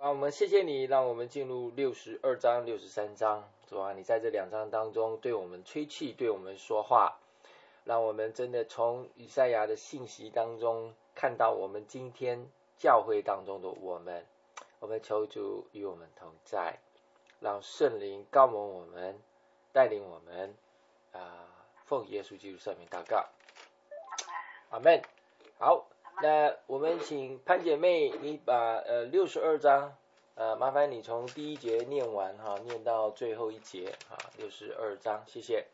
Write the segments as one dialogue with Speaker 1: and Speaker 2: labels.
Speaker 1: 我们谢谢你，让我们进入62章、63章。主啊，你在这2章当中对我们吹气，对我们说话，让我们真的从以赛亚的信息当中看到我们今天教会当中的我们。我们求主与我们同在，让圣灵高蒙我们，带领我们。奉耶稣基督圣名祷告，阿们。好，那我们请潘姐妹，你把62章，麻烦你从第1节念完哈，念到最后1节62章，谢谢。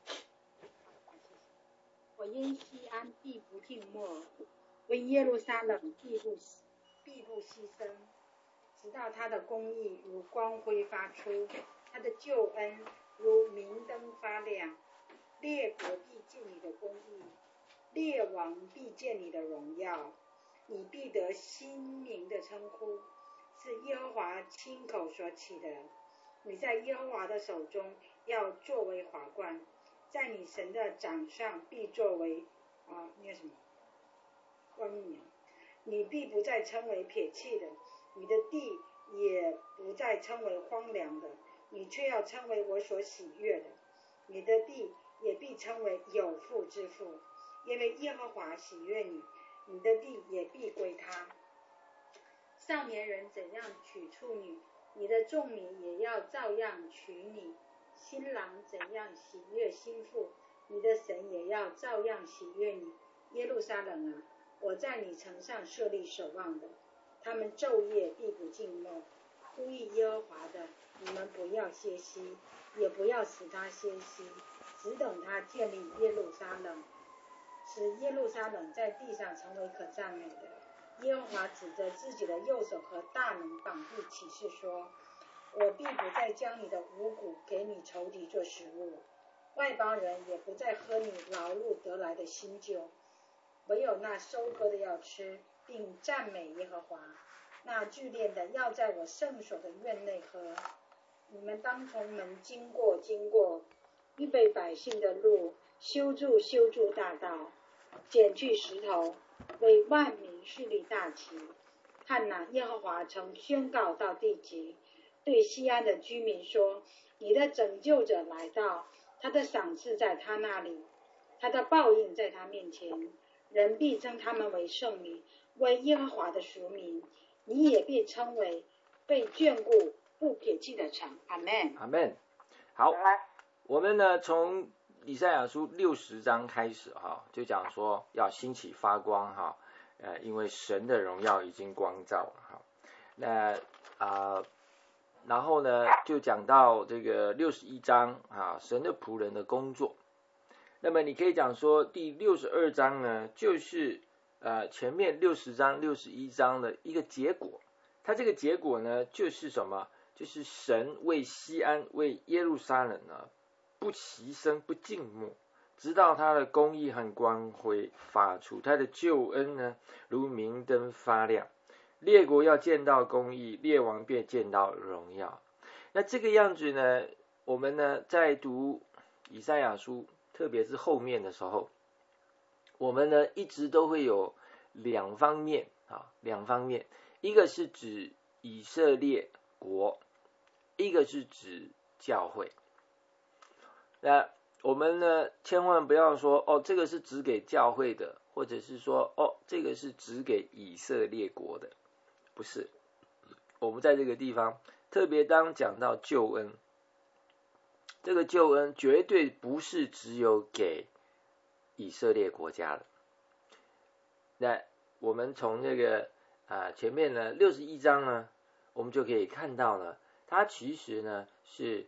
Speaker 2: 我因西安必不静默，为耶路撒冷必不牺牲，直到他的公义如光辉发出，他的救恩如明灯发亮。列国必见你的公义，列王必见你的荣耀，你必得新名的称呼，是耶和华亲口所起的。你在耶和华的手中要作为华冠，在你神的掌上必作为念什么？冠冕。你必不再称为撇弃的，你的地也不再称为荒凉的，你却要称为我所喜悦的。你的地也必称为有福之父，因为耶和华喜悦你，你的地也必归他。少年人怎样娶处女，你的众民也要照样娶你；新郎怎样喜悦新妇，你的神也要照样喜悦你。耶路撒冷啊，我在你城上设立守望的，他们昼夜必不静默。呼吁耶和华的，你们不要歇息，也不要使他歇息，只等他建立耶路撒冷，使耶路撒冷在地上成为可赞美的。耶和华指着自己的右手和大能膀臂起誓说，我必不再将你的五谷给你仇敌做食物，外邦人也不再喝你劳碌得来的新酒，唯有那收割的要吃，并赞美耶和华，那聚敛的要在我圣所的院内喝。你们当从门经过，预备百姓的路，修筑大道，剪去石头，为万民树立大旗。看哪，耶和华曾宣告到地极，对西安的居民说，你的拯救者来到，他的赏赐在他那里，他的报应在他面前。人必称他们为圣民，为耶和华的属民，你也必称为被眷顾不撇弃的城。阿们，
Speaker 1: 阿们。好，我们呢从以赛亚书60章开始就讲说要兴起发光因为神的荣耀已经光照了那然后呢就讲到这个61章神的仆人的工作。那么你可以讲说第62章呢就是前面60章61章的一个结果。它这个结果呢就是什么？就是神为西安为耶路撒冷呢不牺牲不静默，直到他的公义和光辉发出，他的救恩呢如明灯发亮。列国要见到公义，列王便见到荣耀。那这个样子呢，我们呢在读以赛亚书特别是后面的时候，我们呢一直都会有两方面，一个是指以色列国，一个是指教会。那我们呢千万不要说这个是指给教会的，或者是说这个是指给以色列国的，不是。我们在这个地方特别当讲到救恩，这个救恩绝对不是只有给以色列国家的。那我们从这个前面呢61章呢，我们就可以看到呢，它其实呢是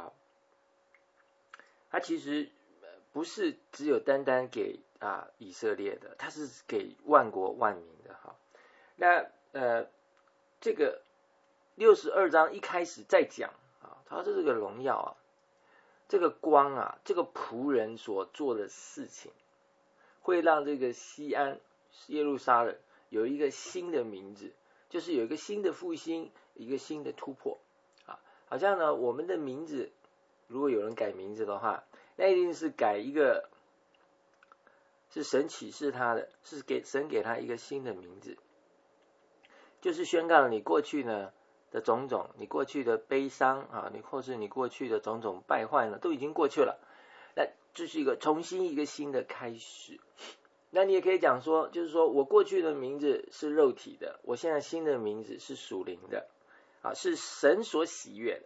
Speaker 1: 它其实不是只有单单给以色列的，它是给万国万民的那这个62章一开始在讲他说这个荣耀这个光这个仆人所做的事情，会让这个西安耶路撒冷有一个新的名字，就是有一个新的复兴，一个新的突破好像呢我们的名字，如果有人改名字的话，那一定是改一个是神启示他的，是神给他一个新的名字，就是宣告了你过去呢的种种，你过去的悲伤啊，或是你过去的种种败坏呢，都已经过去了。那这是重新一个新的开始。那你也可以讲说，就是说我过去的名字是肉体的，我现在新的名字是属灵的啊，是神所喜悦的。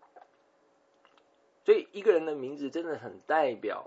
Speaker 1: 所以一个人的名字真的很代表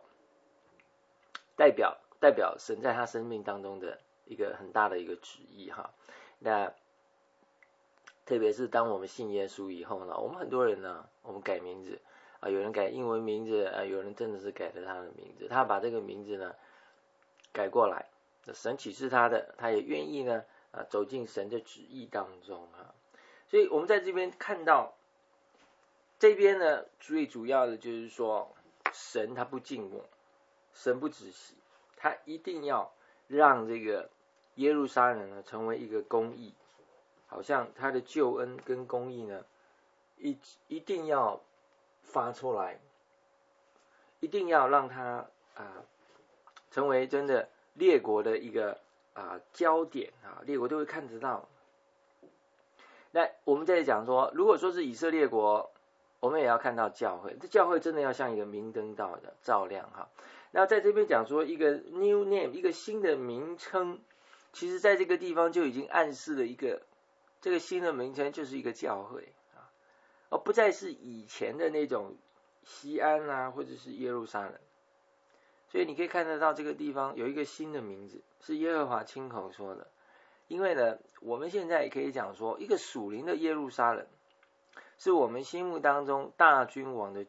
Speaker 1: 神在他生命当中的一个很大的一个旨意哈。那特别是当我们信耶稣以后呢，我们很多人呢，我们改名字啊，有人改英文名字啊，有人真的是改了他的名字，他把这个名字呢改过来，神启示他的，他也愿意呢走进神的旨意当中啊。所以我们在这边看到这边呢，最主要的就是说，神他不静默，神不止息，他一定要让这个耶路撒冷呢成为一个公义，好像他的救恩跟公义呢一定要发出来，一定要让他成为真的列国的一个焦点啊，列国都会看得到。那我们在讲说，如果说是以色列国，我们也要看到教会，这教会真的要像一个明灯道的照亮哈。那在这边讲说一个 new name， 一个新的名称，其实在这个地方就已经暗示了一个这个新的名称就是一个教会啊，而不再是以前的那种西安啊，或者是耶路撒冷。所以你可以看得到这个地方有一个新的名字，是耶和华亲口说的。因为呢，我们现在也可以讲说，一个属灵的耶路撒冷，是我们心目当中大君王的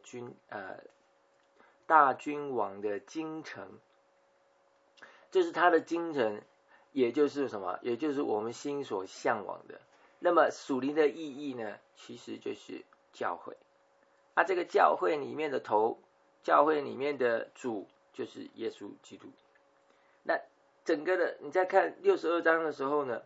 Speaker 1: 京城，这是他的京城，也就是什么？也就是我们心所向往的。那么属灵的意义呢，其实就是教会。这个教会里面的头，教会里面的主就是耶稣基督。那整个的你在看62章的时候呢，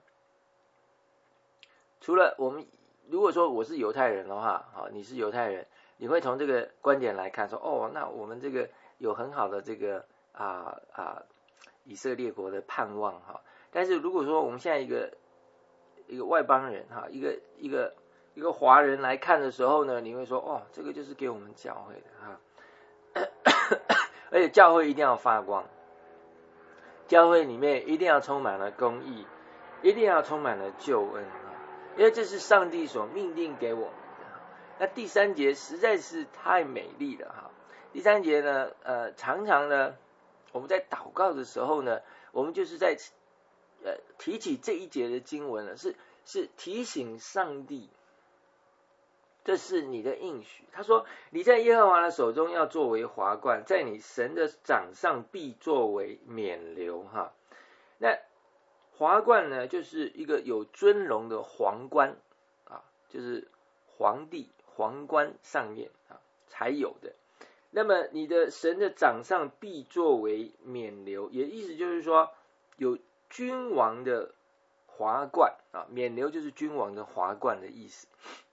Speaker 1: 除了我们如果说我是犹太人的话，你是犹太人，你会从这个观点来看说，那我们这个有很好的这个以色列国的盼望哈。但是如果说我们现在一个外邦人哈，一个华人来看的时候呢，你会说这个就是给我们教会的哈，而且教会一定要发光，教会里面一定要充满了公义，一定要充满了救恩啊，因为这是上帝所命定给我们的。那第3节实在是太美丽了哈。第3节呢，常常呢，我们在祷告的时候呢，我们就是在提起这一节的经文呢，是提醒上帝，这是你的应许。他说你在耶和华的手中要作为华冠，在你神的掌上必作为冕旒哈。那华冠呢，就是一个有尊荣的皇冠啊，就是皇帝皇冠上面才有的。那么你的神的掌上必作为冕旒，也意思就是说有君王的华冠啊，冕旒就是君王的华冠的意思。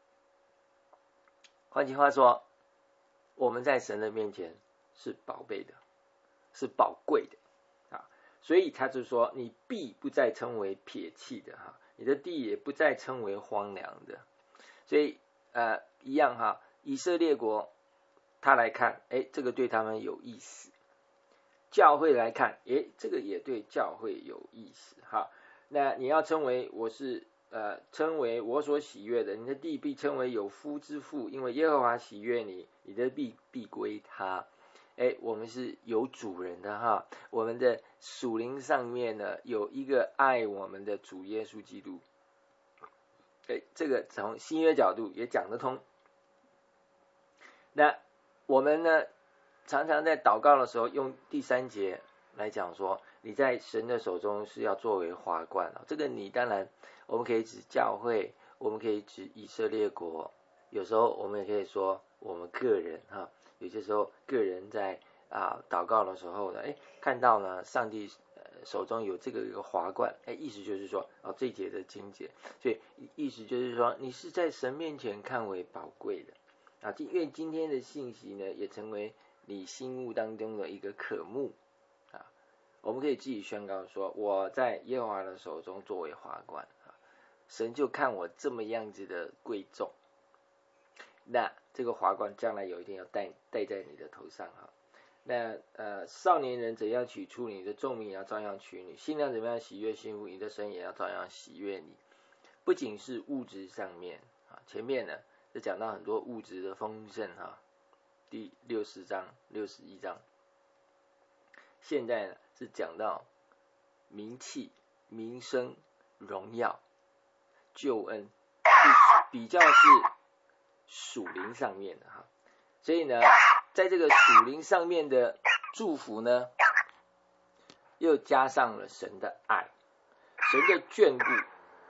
Speaker 1: 换句话说，我们在神的面前是宝贝的，是宝贵的所以他就说你必不再称为撇弃的你的地也不再称为荒凉的。所以一样以色列国他来看这个对他们有意思，教会来看这个也对教会有意思那你要称为称为我所喜悦的，你的地必称为有夫之妇，因为耶和华喜悦你，你的地必归他。我们是有主人的我们的属灵上面呢有一个爱我们的主耶稣基督。这个从新约角度也讲得通。那我们呢常常在祷告的时候用第3节来讲说，你在神的手中是要作为华冠这个你当然我们可以指教会，我们可以指以色列国，有时候我们也可以说我们个人有些时候个人在祷告的时候呢看到呢上帝手中有这个一个华冠，意思就是说这一节的经节，所以意思就是说你是在神面前看为宝贵的因为今天的信息呢也成为你心目当中的一个渴慕我们可以自己宣告说，我在耶和华的手中作为华冠神就看我这么样子的贵重，那这个华冠将来有一天要戴在你的头上哈。那少年人怎样取出你的众民也要照样取你，新娘怎么样喜悦新妇，你的神也要照样喜悦你。不仅是物质上面啊，前面呢就讲到很多物质的丰盛哈，第60章、61章。现在呢是讲到名气、名声、荣耀、救恩，比较是属灵上面的哈。所以呢，在这个属灵上面的祝福呢，又加上了神的爱、神的眷顾、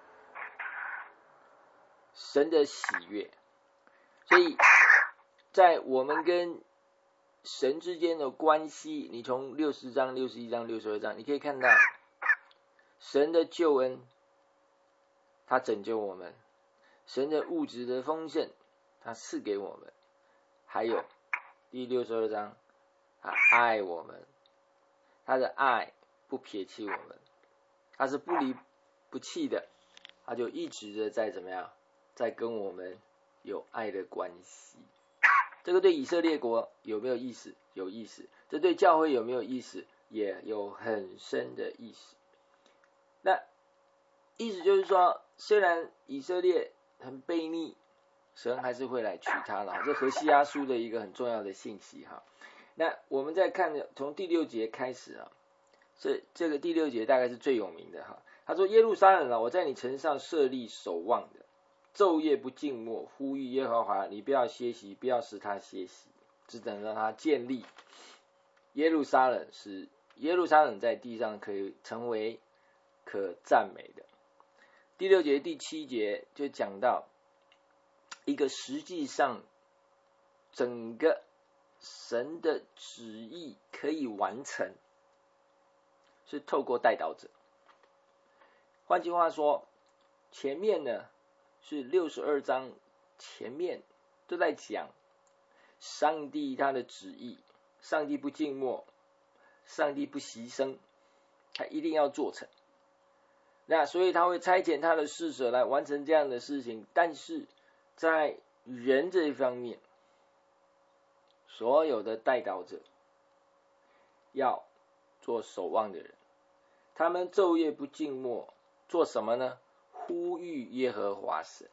Speaker 1: 神的喜悦。所以在我们跟神之间的关系，你从60章、61章、62章，你可以看到神的救恩，他拯救我们；神的物质的丰盛，他赐给我们；还有第62章，他爱我们，他的爱不撇弃我们，他是不离不弃的，他就一直的在怎么样，在跟我们有爱的关系。这个对以色列国有没有意思？有意思。这对教会有没有意思？也有很深的意思。那意思就是说，虽然以色列很悖逆，神还是会来取他了。这何西阿书的一个很重要的信息哈。那我们再看从第6节开始啊，这个第6节大概是最有名的哈。他说：耶路撒冷啊，我在你城上设立守望的，昼夜不静默，呼吁耶和华，你不要歇息，不要使他歇息，只等让他建立耶路撒冷，使耶路撒冷在地上可以成为可赞美的。第6节、第7节就讲到一个实际上整个神的旨意可以完成，是透过代祷者。换句话说，前面呢是62章前面都在讲上帝他的旨意，上帝不静默，上帝不牺牲，他一定要做成。那所以他会差遣他的使者来完成这样的事情，但是在人这一方面，所有的代祷者要做守望的人，他们昼夜不静默，做什么呢？呼吁耶和华神。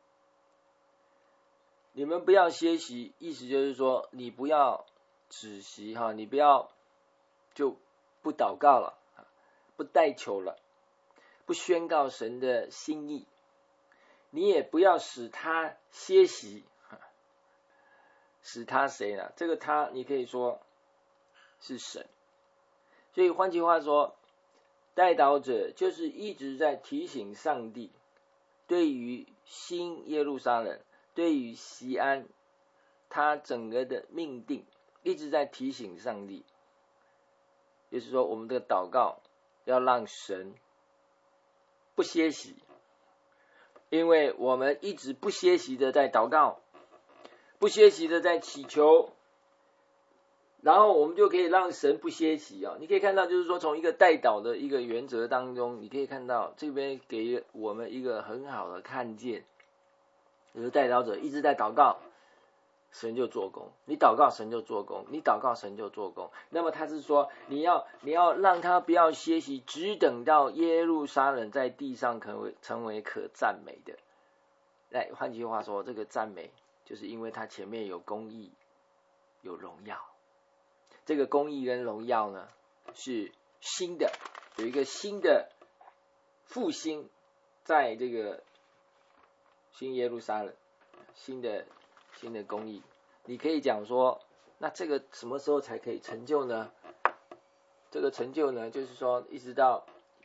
Speaker 1: 你们不要歇息，意思就是说，你不要止息哈，你不要就不祷告了，不代求了，不宣告神的心意，你也不要使他歇息，使他谁呢？这个他你可以说是神。所以换句话说，代祷者就是一直在提醒上帝，对于新耶路撒冷，对于锡安，他整个的命定一直在提醒上帝，就是说我们的祷告要让神不歇息，因为我们一直不歇息的在祷告，不歇息的在祈求，然后我们就可以让神不歇息啊。你可以看到，就是说从一个代祷的一个原则当中，你可以看到这边给我们一个很好的看见，就是代祷者一直在祷告，神就做工，你祷告神就做工，你祷告神就做工。那么他是说，你要让他不要歇息，只等到耶路撒冷在地上成为可赞美的。换句话说，这个赞美就是因为他前面有公义，有荣耀。这个公义跟荣耀呢，是新的，有一个新的复兴，在这个新耶路撒冷，新的公义。你可以讲说，那这个什么时候才可以成就呢？这个成就呢，就是说一直到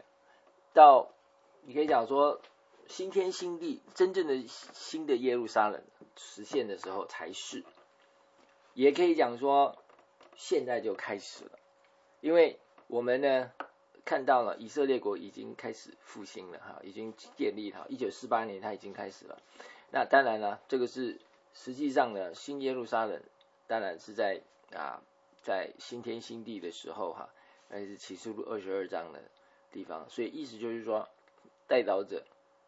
Speaker 1: 你可以讲说新天新地，真正的新的耶路撒冷实现的时候才是。也可以讲说现在就开始了，因为我们呢看到了以色列国已经开始复兴了哈，已经建立了，1948年它已经开始了。那当然了，这个是实际上呢，新耶路撒冷当然是在新天新地的时候哈，那是启示录22章的地方。所以意思就是说，代祷者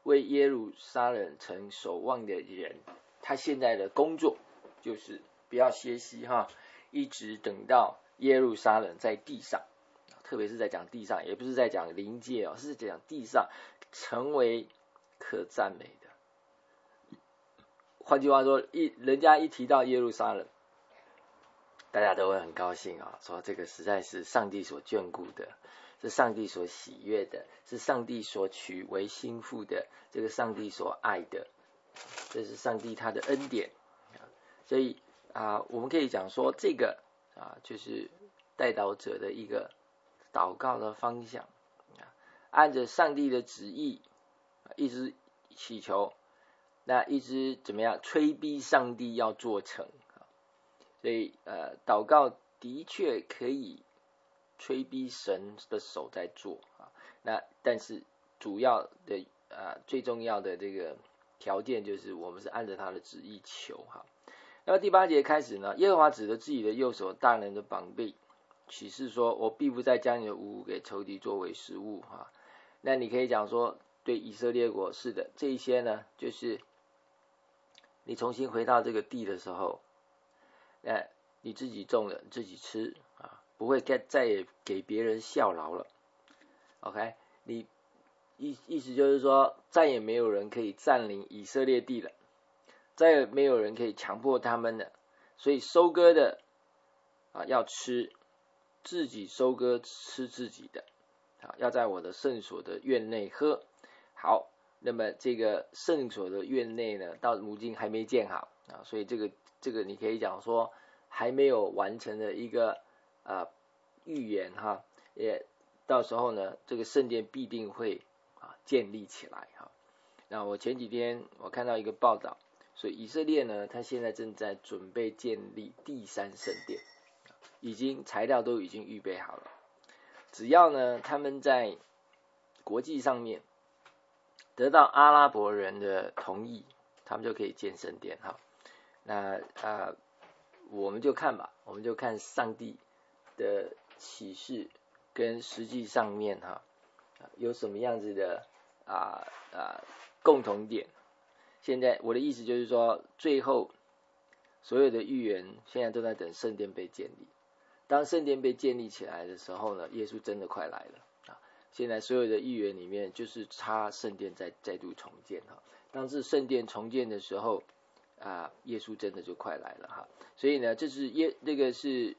Speaker 1: 为耶路撒冷城守望的人，他现在的工作就是不要歇息哈，一直等到耶路撒冷在地上，特别是在讲地上，也不是在讲灵界哦，是讲地上成为可赞美的。换句话说，人家一提到耶路撒冷，大家都会很高兴啊，说这个实在是上帝所眷顾的，是上帝所喜悦的，是上帝所娶为心腹的，这个上帝所爱的，这是上帝他的恩典。所以我们可以讲说，这个就是代祷者的一个祷告的方向，按着上帝的旨意一直祈求，那一直怎么样催逼上帝要做成。所以祷告的确可以催逼神的手在做那但是主要的最重要的这个条件就是我们是按着他的旨意求那么第8节开始呢，耶和华指着自己的右手大能的膀臂，启示说，我必不再将你的五谷给仇敌作为食物那你可以讲说，对以色列国是的，这一些呢，就是你重新回到这个地的时候，你自己种的自己吃不会再也给别人效劳了。OK， 你意思就是说，再也没有人可以占领以色列地了，再也没有人可以强迫他们了。所以收割的要吃，自己收割吃自己的要在我的圣所的院内喝。好，那么这个圣所的院内呢，到如今还没建好所以这个你可以讲说还没有完成的一个预言也到时候呢，这个圣殿必定会建立起来那我前几天我看到一个报道，所以以色列呢，他现在正在准备建立第3圣殿，材料都已经预备好了，只要呢他们在国际上面得到阿拉伯人的同意，他们就可以建圣殿那我们就看吧，我们就看上帝的启示跟实际上面有什么样子的共同点。现在我的意思就是说，最后所有的预言现在都在等圣殿被建立。当圣殿被建立起来的时候呢，耶稣真的快来了现在所有的预言里面就是差圣殿再度重建当是圣殿重建的时候耶稣真的就快来了所以呢，这是这个是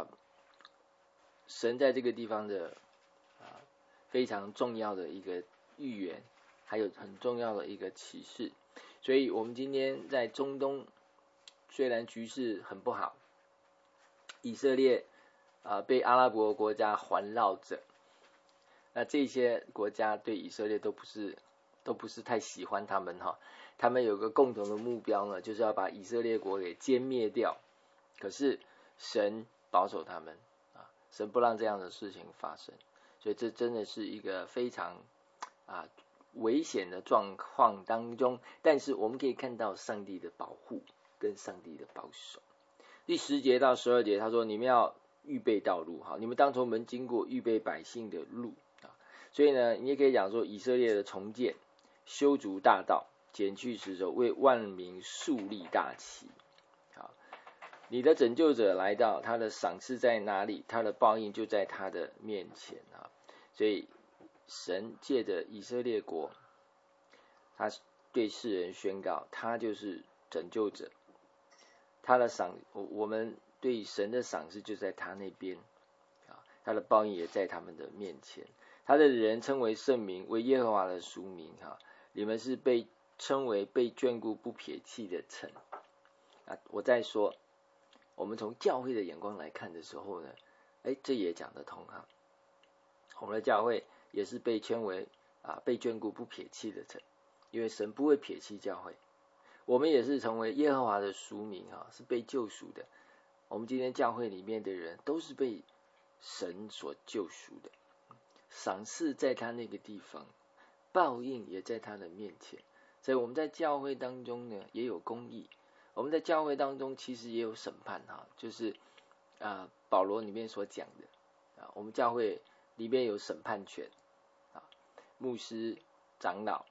Speaker 1: 神在这个地方的非常重要的一个预言，还有很重要的一个启示。所以我们今天在中东，虽然局势很不好，以色列被阿拉伯国家环绕着，那这些国家对以色列都不是太喜欢他们他们有个共同的目标呢，就是要把以色列国给歼灭掉。可是神保守他们神不让这样的事情发生，所以这真的是一个非常危险的状况当中，但是我们可以看到上帝的保护跟上帝的保守。第10节到12节他说，你们要预备道路你们当从门经过，预备百姓的路所以呢，你也可以讲说，以色列的重建，修筑大道，剪去石头，为万民树立大旗你的拯救者来到，他的赏赐在哪里，他的报应就在他的面前所以神借着以色列国，他对世人宣告，他就是拯救者，他的我们对神的赏赐就在他那边他的报应也在他们的面前。他的人称为圣民，为耶和华的属民你们是被称为被眷顾不撇弃的城我再说，我们从教会的眼光来看的时候呢，这也讲得通我们的教会也是被称为被眷顾不撇弃的城，因为神不会撇弃教会。我们也是成为耶和华的属民是被救赎的。我们今天教会里面的人都是被神所救赎的，赏赐在他那个地方，报应也在他的面前。所以我们在教会当中呢也有公义，我们在教会当中其实也有审判就是保罗里面所讲的我们教会里面有审判权牧师长老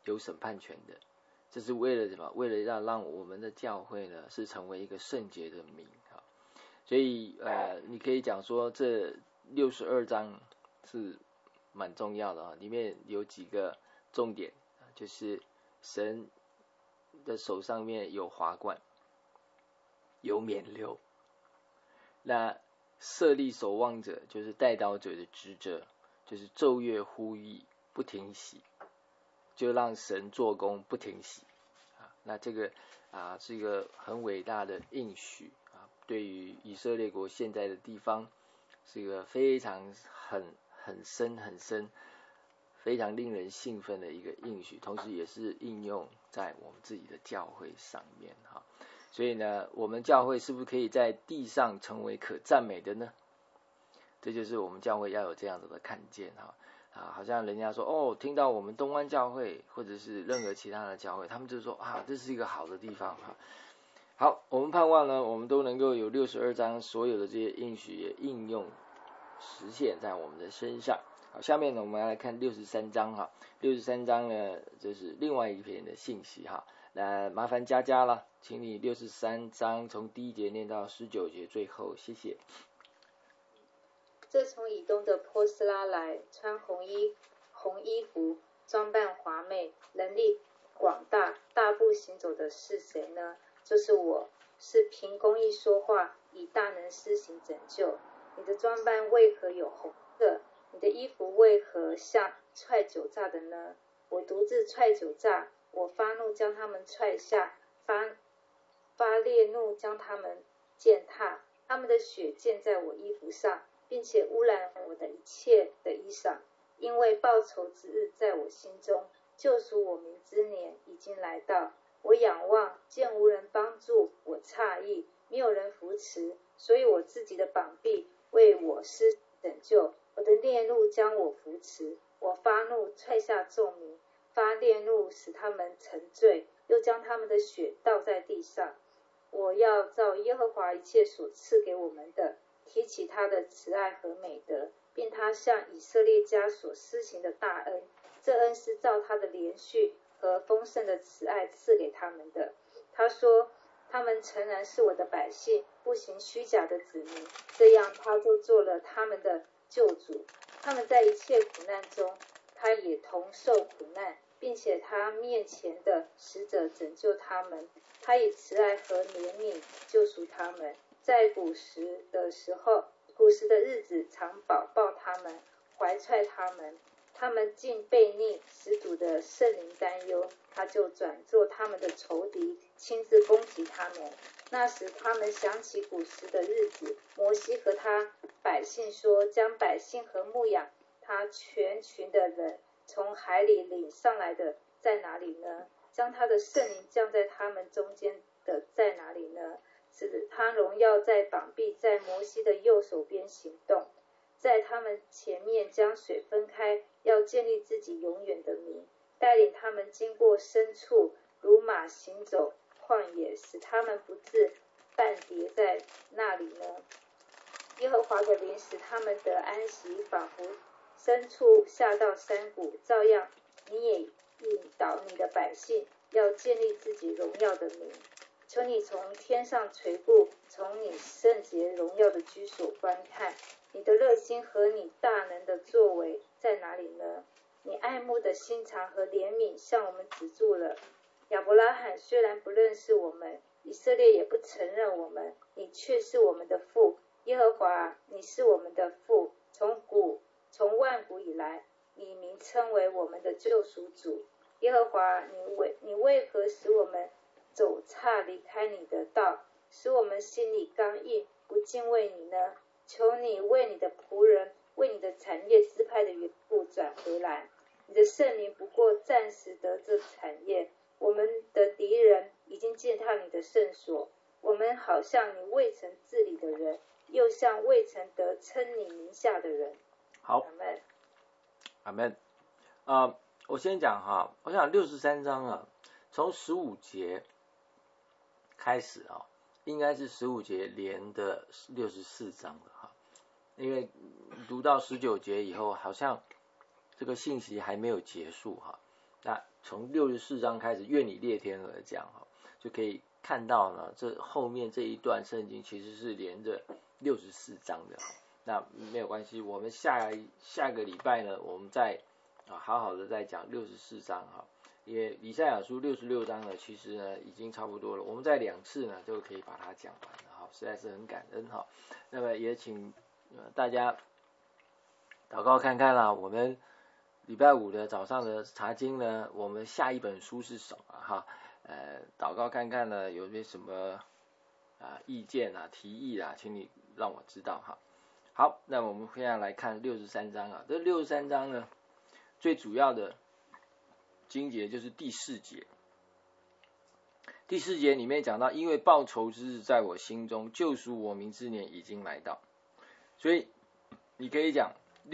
Speaker 1: 有审判权的。这是为了什么？为了要让我们的教会呢是成为一个圣洁的民啊。所以你可以讲说这62章是蛮重要的啊，里面有几个重点，就是神的手上面有华冠，有冕旒，那设立守望者就是代祷者的职责，就是昼夜呼吁不停息，就让神做工不停息啊。那这个是一个很伟大的应许啊，对于以色列国现在的地方是一个非常很深非常令人兴奋的一个应许，同时也是应用在我们自己的教会上面哈。所以呢，我们教会是不是可以在地上成为可赞美的呢？这就是我们教会要有这样子的看见哈。好像人家说听到我们东湾教会或者是任何其他的教会，他们就说这是一个好的地方哈。好，我们盼望呢，我们都能够有62章所有的这些应许也应用实现在我们的身上。好，下面呢我们要来看63章哈。63章呢就是另外一篇的信息哈。那麻烦佳佳了，请你63章从第1节念到19节最后，谢谢。
Speaker 3: 这从以东的波斯拉来，穿红衣服，装扮华美，能力广大，大步行走的是谁呢？就是我，是凭公义说话，以大能施行拯救。你的装扮为何有红色？你的衣服为何像踹酒榨的呢？我独自踹酒榨，我发怒将他们踹下，发烈怒将他们践踏，他们的血溅在我衣服上，并且污染我的一切的衣裳。因为报仇之日在我心中，救赎我民之年已经来到。我仰望，见无人帮助，我诧异，没有人扶持，所以我自己的膀臂为我施拯救，我的烈怒将我扶持。我发怒踹下众民，发烈怒使他们沉醉，又将他们的血倒在地上。我要照耶和华一切所赐给我们的，提起他的慈爱和美德，并他向以色列家所施行的大恩。这恩是照他的连续和丰盛的慈爱赐给他们的。他说，他们诚然是我的百姓，不行虚假的子民，这样他就做了他们的救主。他们在一切苦难中，他也同受苦难，并且他面前的使者拯救他们。他以慈爱和怜悯救赎他们。在古时的日子常保抱他们，怀揣他们。他们竟悖逆，使主的圣灵担忧，他就转做他们的仇敌，亲自攻击他们。那时他们想起古时的日子，摩西和他百姓说，将百姓和牧养他全群的人从海里领上来的在哪里呢？将他的圣灵降在他们中间的在哪里呢？使他荣耀在膀臂，在摩西的右手边行动，在他们前面将水分开，要建立自己永远的名，带领他们经过深处，如马行走旷野，使他们不致半跌在那里呢？耶和华的灵使他们得安息，仿佛深处下到山谷，照样你也引导你的百姓，要建立自己荣耀的名。求你从天上垂顾，从你圣洁荣耀的居所观看，你的热心和你大能的作为在哪里呢？你爱慕的心肠和怜悯向我们止住了。亚伯拉罕虽然不认识我们，以色列也不承认我们，你却是我们的父。耶和华，你是我们的父，从万古以来，你名称为我们的救赎主。耶和华，你为何使我们走岔离开你的道，使我们心里刚硬，不敬畏你呢？求你为你的仆人，为你的产业支派的缘故转回来。你的圣灵不过暂时得这产业，我们的敌人已经践踏你的圣所。我们好像你未曾治理的人，又像未曾得称你名下的人。
Speaker 1: 好，阿们。我先讲哈，我想63章从15节开始应该是15节连的64章的哈，因为读到19节以后，好像这个信息还没有结束哈。那从64章开始，愿你列天鹅讲哈，就可以看到呢，这后面这一段圣经其实是连着64章的。那没有关系，我们下个礼拜呢，我们再好好的再讲64章哈。因为以赛亚书66章呢，其实呢已经差不多了，我们在2次呢就可以把它讲完了哈，实在是很感恩哈。那么也请大家祷告看看啦，我们礼拜5的早上的查经呢，我们下一本书是什么哈？祷告看看呢，有些什么意见提议请你让我知道哈。好，那我们现在来看63章啊，这63章呢，最主要的经节就是第4节。第4节里面讲到，因为报仇之日在我心中，救赎我民之年已经来到。所以你可以讲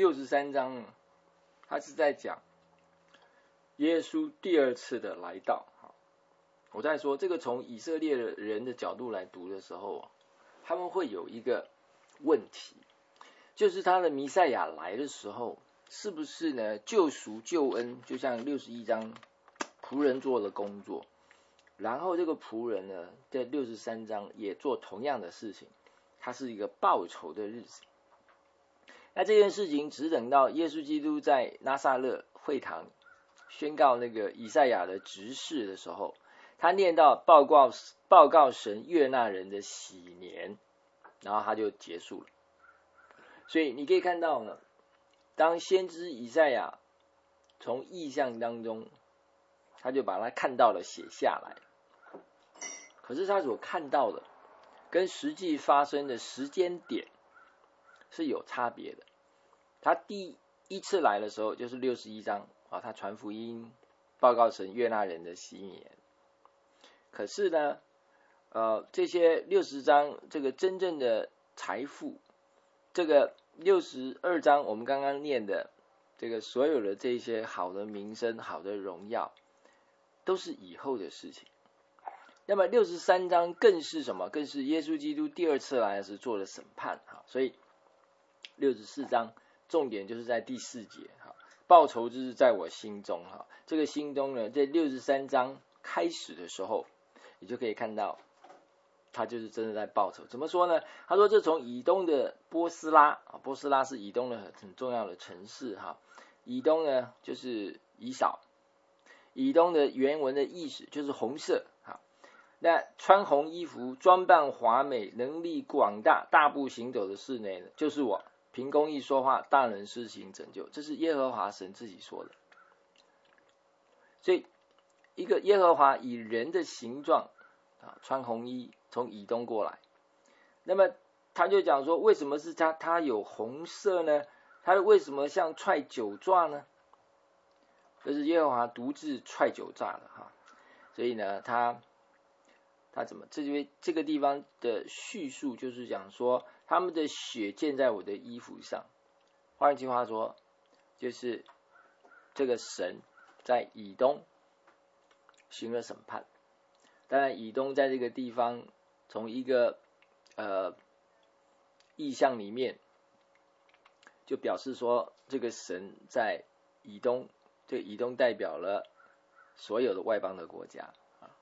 Speaker 1: 63章，它是在讲耶稣第2次的来到。我在说这个从以色列人的角度来读的时候，他们会有一个问题，就是他的弥赛亚来的时候，是不是呢救赎救恩，就像61章仆人做的工作，然后这个仆人呢在63章也做同样的事情，它是一个报仇的日子。那这件事情只等到耶稣基督在拿撒勒会堂宣告那个以赛亚的执事的时候，他念到报告神悦纳人的喜年，然后他就结束了。所以你可以看到呢，当先知以赛亚从异象当中，他就把他看到的写下来，可是他所看到的跟实际发生的时间点是有差别的。他第1次来的时候就是61章他传福音，报告神悦纳人的喜年。可是呢这些60章这个真正的财富，这个62章我们刚刚念的这个所有的这些好的名声、好的荣耀，都是以后的事情。那么63章更是什么？更是耶稣基督第2次来时做了审判。所以64章重点就是在第4节，报仇之日在我心中。这个心中呢，在63章开始的时候，你就可以看到他就是真的在报仇。怎么说呢？他说这从以东的波斯拉，波斯拉是以东的很重要的城市。以东呢就是以扫，以东的原文的意思就是红色。那穿红衣服，装扮华美，能力广大，大步行走的是哪呢？就是我，凭公义说话，大能施行拯救。这是耶和华神自己说的。所以一个耶和华以人的形状穿红衣从以东过来，那么他就讲说，为什么是他有红色呢？他为什么像踹酒榨呢？这是耶和华独自踹酒榨的所以呢他怎么这个地方的叙述就是讲说，他们的血溅在我的衣服上。换句话说，就是这个神在以东行了审判。当然以东在这个地方从一个意象里面就表示说，这个神在以东，这个以东代表了所有的外邦的国家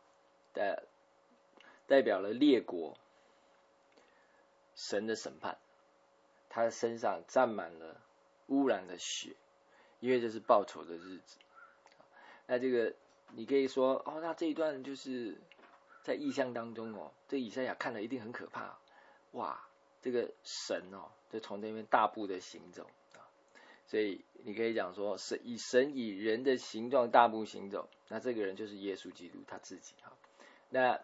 Speaker 1: 代表了列国神的审判，他身上沾满了污染的血，因为这是报仇的日子。那这个你可以说那这一段就是在异象当中这以赛亚看了一定很可怕。哇，这个神就从那边大步的行走所以你可以讲说，神以人的形状大步行走，那这个人就是耶稣基督他自己那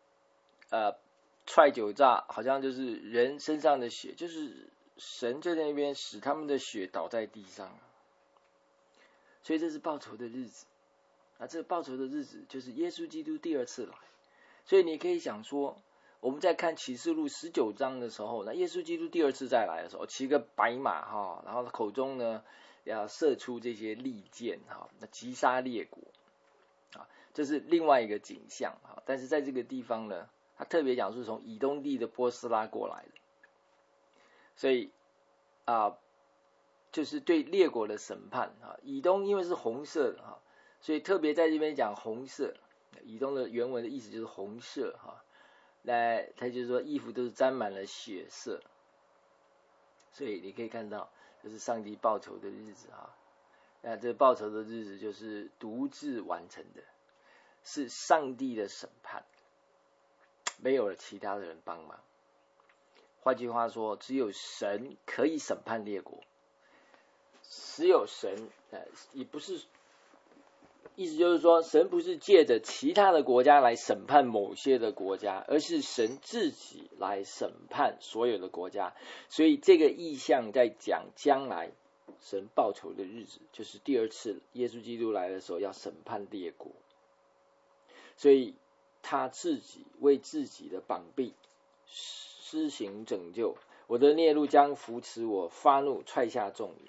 Speaker 1: 踹酒榨好像就是人身上的血，就是神在那边使他们的血倒在地上。所以这是报仇的日子。这个报仇的日子就是耶稣基督第2次来。所以你可以想说，我们在看启示录19章的时候，那耶稣基督第2次再来的时候，骑个白马然后口中呢要射出这些利剑那击杀列国这是另外一个景象但是在这个地方呢，他特别讲是从以东地的波斯拉过来的。所以就是对列国的审判以东因为是红色的所以特别在这边讲红色，以东的原文的意思就是红色哈。那他就是说衣服都是沾满了血色，所以你可以看到这是上帝报仇的日子哈。那这报仇的日子就是独自完成的，是上帝的审判，没有了其他的人帮忙。换句话说，只有神可以审判列国，只有神，也不是，意思就是说，神不是借着其他的国家来审判某些的国家，而是神自己来审判所有的国家。所以这个意象在讲将来神报仇的日子，就是第二次耶稣基督来的时候要审判列国。所以他自己为自己的膀臂施行拯救，我的烈怒将扶持我，发怒踹下众民，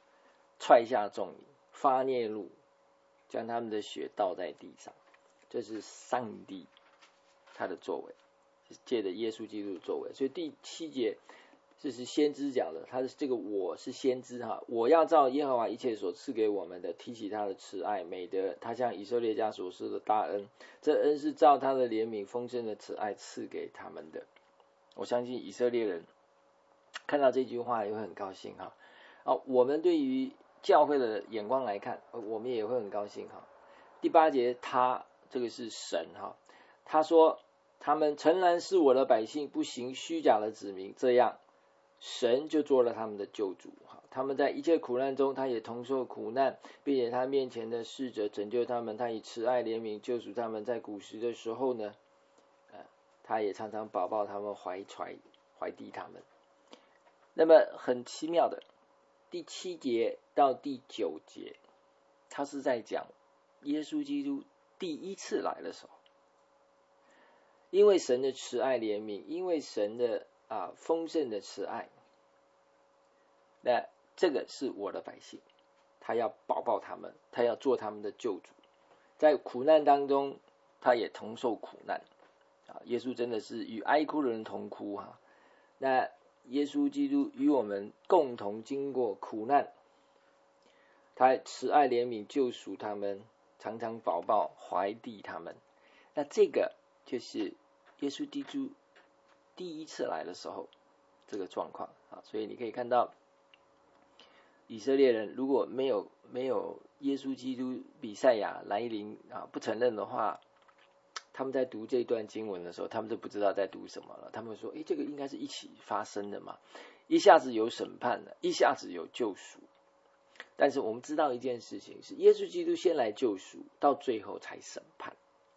Speaker 1: 发烈怒将他们的血倒在地上。这是上帝他的作为，借着耶稣基督的作为。所以第7节这是先知讲的，他的这个我是先知哈，我要照耶和华一切所赐给我们的，提起他的慈爱美德，他向以色列家所施的大恩，这恩是照他的怜悯丰盛的慈爱赐给他们的。我相信以色列人看到这句话也会很高兴哈。我们对于教会的眼光来看，我们也会很高兴哈。第8节他这个是神哈，他说他们诚然是我的百姓，不行虚假的子民，这样神就做了他们的救主。他们在一切苦难中，他也同受苦难，并且他面前的使者拯救他们，他以慈爱怜悯救赎他们。在古时的时候呢，他也常常保抱他们，怀地他们。那么很奇妙的，第7节到第9节，他是在讲耶稣基督第一次来的时候，因为神的慈爱怜悯，因为神的丰盛的慈爱，那这个是我的百姓，他要保抱他们，他要做他们的救主。在苦难当中，他也同受苦难。耶稣真的是与哀哭的人同哭哈。那耶稣基督与我们共同经过苦难，他慈爱怜悯救赎他们，常常保抱怀地他们。那这个就是耶稣基督第一次来的时候这个状况啊。所以你可以看到以色列人如果没有耶稣基督弥赛亚来临不承认的话，他们在读这段经文的时候，他们就不知道在读什么了。他们说这个应该是一起发生的嘛，一下子有审判了，一下子有救赎。但是我们知道一件事情，是耶稣基督先来救赎，到最后才审判。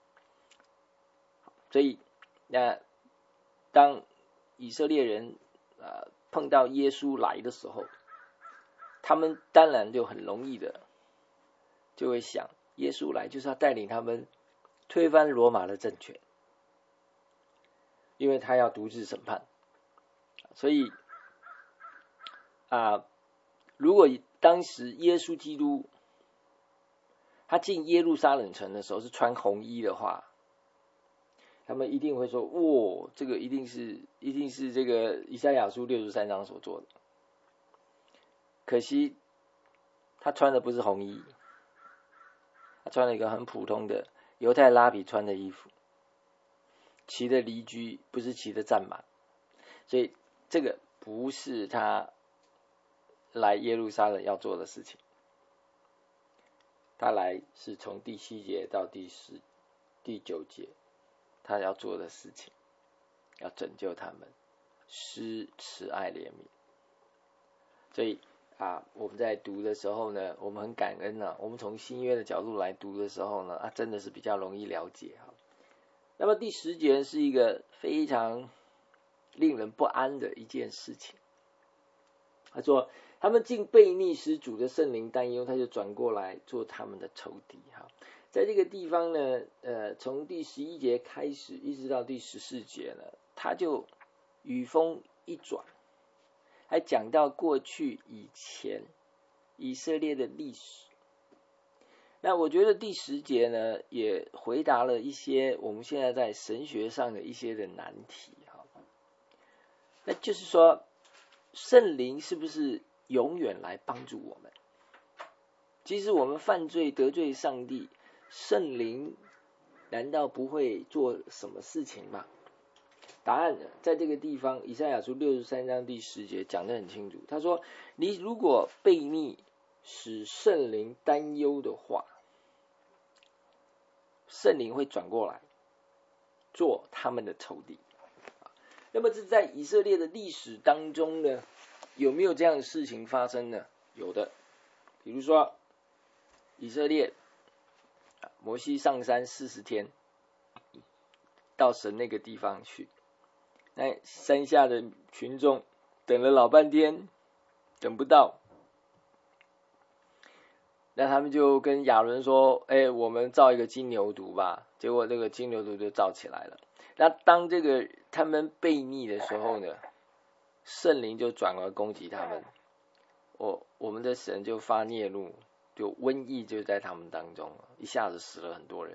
Speaker 1: 所以当以色列人碰到耶稣来的时候，他们当然就很容易的就会想，耶稣来就是要带领他们推翻罗马的政权，因为他要独自审判。所以如果当时耶稣基督他进耶路撒冷城的时候是穿红衣的话，他们一定会说，这个一定是这个以赛亚书63章所做的。可惜他穿的不是红衣，他穿了一个很普通的犹太拉比穿的衣服，骑的驴驹，不是骑的战马。所以这个不是他来耶路撒冷要做的事情。他来是从第7节到第9节，他要做的事情，要拯救他们，施慈爱怜悯。所以我们在读的时候呢，我们很感恩我们从新约的角度来读的时候呢，真的是比较容易了解那么第10节是一个非常令人不安的一件事情。他说他们竟悖逆，使主的圣灵担忧，他就转过来做他们的仇敌。在这个地方呢，从第11节开始一直到第14节呢，他就语风一转，还讲到过去以前以色列的历史。那我觉得第10节呢，也回答了一些我们现在在神学上的一些的难题。那就是说，圣灵是不是永远来帮助我们？ 即使我们犯罪得罪上帝，圣灵难道不会做什么事情吗？答案在这个地方，以赛亚书63章第10节讲得很清楚。他说，你如果悖逆使圣灵担忧的话，圣灵会转过来做他们的仇敌。那么这在以色列的历史当中呢，有没有这样的事情发生呢？有的。比如说以色列摩西上山40天到神那个地方去，那山下的群众等了老半天等不到，那他们就跟亚伦说，我们造一个金牛犊吧。结果这个金牛犊就造起来了。那当这个他们悖逆的时候呢，圣灵就转而攻击他们，我们的神就发烈怒，就瘟疫就在他们当中，一下子死了很多人。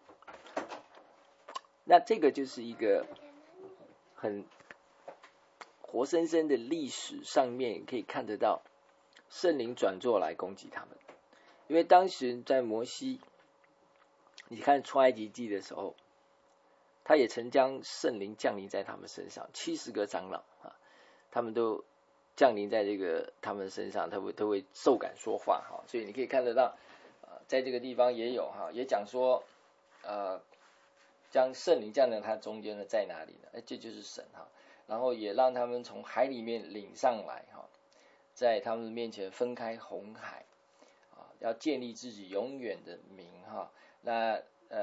Speaker 1: 那这个就是一个很活生生的历史上面可以看得到圣灵转作来攻击他们。因为当时在摩西，你看出埃及记的时候，他也曾将圣灵降临在他们身上，70个长老他们都降临在这个他们身上，他都会受感说话所以你可以看得到在这个地方也有也讲说将圣灵降临他中间的在哪里呢？这就是神然后也让他们从海里面领上来在他们面前分开红海要建立自己永远的名那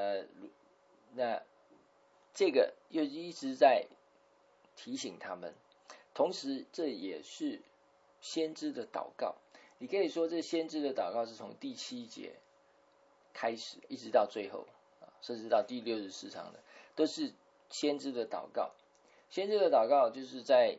Speaker 1: 这个又一直在提醒他们，同时这也是先知的祷告。你可以说这先知的祷告是从第7节开始一直到最后甚至到第64章的，都是先知的祷告。先知的祷告就是在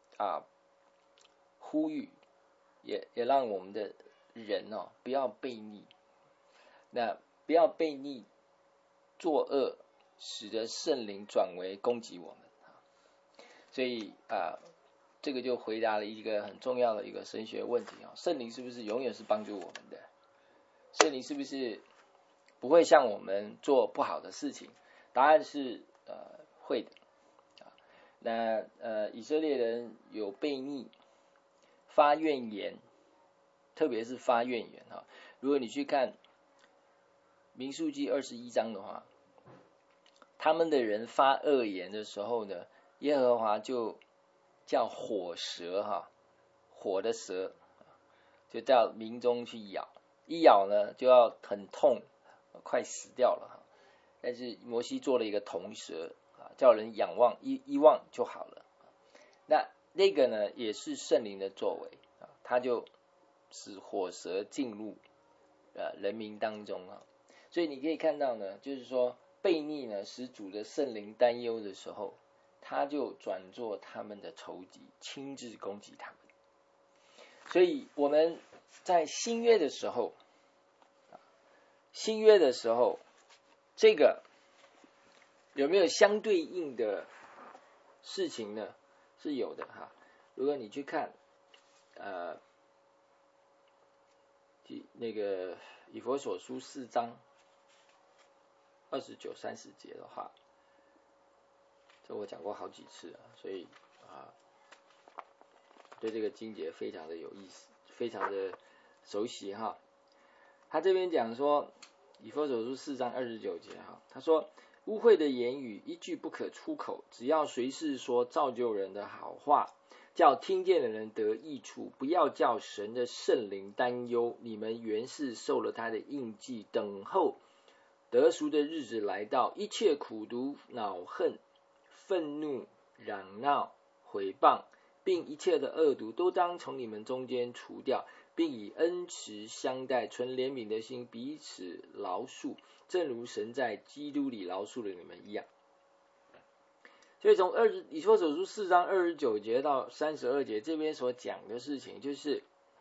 Speaker 1: 呼吁也让我们的人不要悖逆，那不要悖逆作恶，使得圣灵转为攻击我们。所以这个就回答了一个很重要的一个神学问题圣灵是不是永远是帮助我们的？圣灵是不是不会向我们做不好的事情？答案是会的。那以色列人有悖逆发怨言，特别是发怨言如果你去看民数记21章的话，他们的人发恶言的时候呢，耶和华就叫火蛇火的蛇就叫民中去咬，一咬呢就要很痛，快死掉了但是摩西做了一个铜蛇叫人仰望，一望就好了。那个呢也是圣灵的作为他就使火蛇进入人民当中所以你可以看到呢，就是说悖逆呢使主的圣灵担忧的时候，他就转作他们的仇敌，亲自攻击他们。所以我们在新约的时候，这个有没有相对应的事情呢？是有的如果你去看那个以弗所书4章29、30节的话，这我讲过好几次所以对这个经节非常的有意思，非常的熟悉他这边讲说，以弗所书4章29节他说，污秽的言语一句不可出口，只要随时说造就人的好话，叫听见的人得益处，不要叫神的圣灵担忧。你们原是受了他的印记，等候得赎的日子来到，一切苦毒、恼恨、愤怒、嚷闹、毁谤，并一切的恶毒，都当从你们中间除掉，并以恩慈相待，存怜悯的心，彼此饶恕，正如神在基督里饶恕了你们一样。所以从以弗所书4章29节到32节这边所讲的事情，就是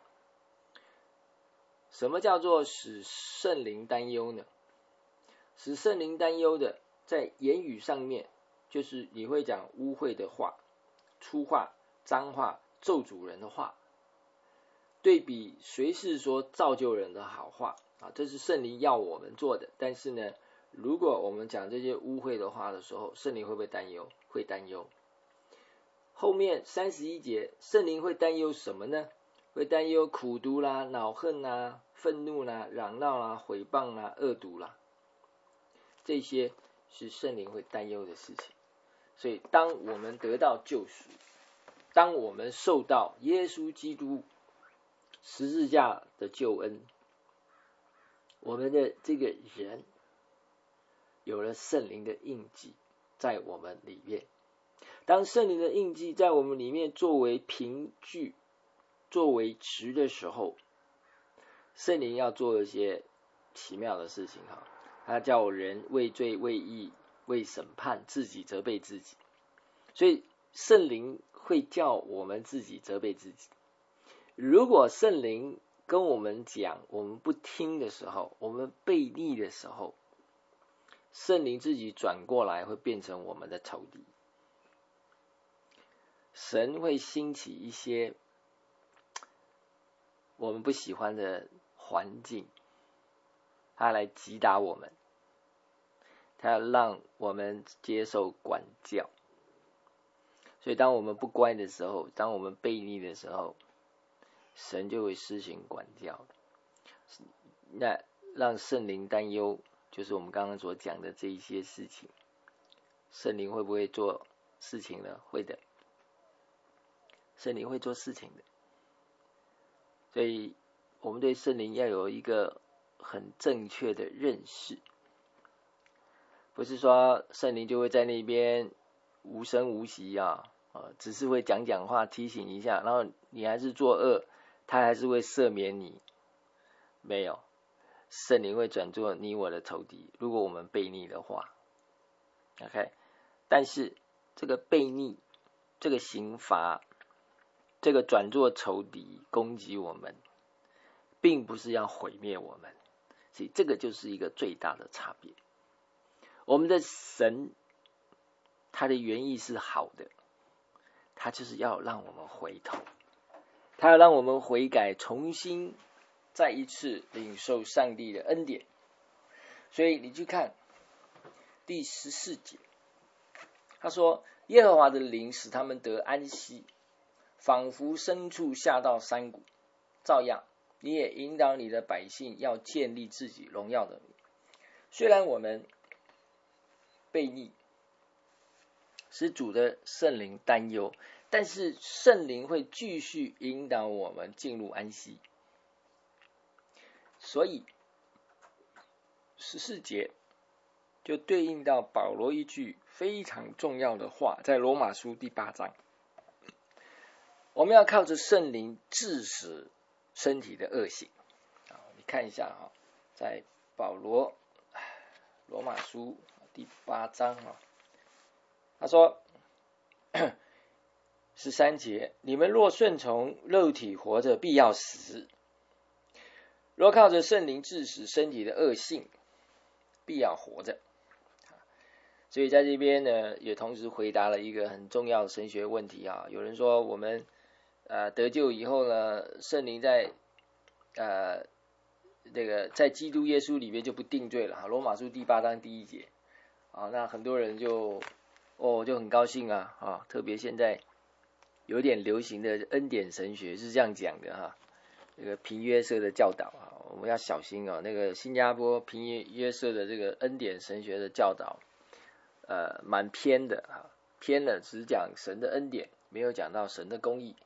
Speaker 1: 什么叫做使圣灵担忧呢？使圣灵担忧的，在言语上面，就是你会讲污秽的话、粗话、脏话、咒诅人的话， 对比谁是说造就人的好话啊，这是圣灵要我们做的。但是呢，如果我们讲这些污秽的话的时候，圣灵会不会担忧？会担忧。后面31节，圣灵会担忧什么呢？会担忧苦毒啦、恼恨啦、愤怒啦、嚷闹啦、毁谤啦、恶毒啦，这些是圣灵会担忧的事情。所以当我们得到救赎，当我们受到耶稣基督十字架的救恩，我们的这个人有了圣灵的印记在我们里面。当圣灵的印记在我们里面作为凭据、作为值的时候，圣灵要做一些奇妙的事情哈。他叫人为罪、为义、为审判，自己责备自己。所以圣灵会叫我们自己责备自己。如果圣灵跟我们讲，我们不听的时候，我们悖逆的时候，圣灵自己转过来会变成我们的仇敌。神会兴起一些我们不喜欢的环境，他来击打我们，他要让我们接受管教。所以当我们不乖的时候，当我们悖逆的时候，神就会施行管教。那让圣灵担忧，就是我们刚刚所讲的这一些事情。圣灵会不会做事情呢？会的，圣灵会做事情的。所以我们对圣灵要有一个很正确的认识，不是说圣灵就会在那边无声无息只是会讲讲话提醒一下，然后你还是作恶，他还是会赦免你。没有，圣灵会转作你我的仇敌，如果我们悖逆的话。 OK， 但是这个悖逆，这个刑罚，这个转作仇敌攻击我们，并不是要毁灭我们，所以这个就是一个最大的差别。我们的神他的原意是好的，他就是要让我们回头，他要让我们悔改，重新再一次领受上帝的恩典。所以你去看第14节，他说耶和华的灵使他们得安息，仿佛牲畜下到山谷，照样你也引导你的百姓要建立自己荣耀的名。虽然我们悖逆，使主的圣灵担忧，但是圣灵会继续引导我们进入安息。所以14节就对应到保罗一句非常重要的话，在罗马书第8章，我们要靠着圣灵治死身体的恶行。你看一下在保罗罗马书第8章他说13节，你们若顺从肉体活着，必要死；若靠着圣灵治死身体的恶性，必要活着。所以在这边呢，也同时回答了一个很重要的神学问题有人说我们得救以后呢，圣灵在这个在基督耶稣里面就不定罪了。罗马书第8章第1节那很多人就很高兴特别现在有点流行的恩典神学是这样讲的这个平约瑟的教导我们要小心那个新加坡平约瑟的这个恩典神学的教导蛮偏的偏了，只讲神的恩典，没有讲到神的公义。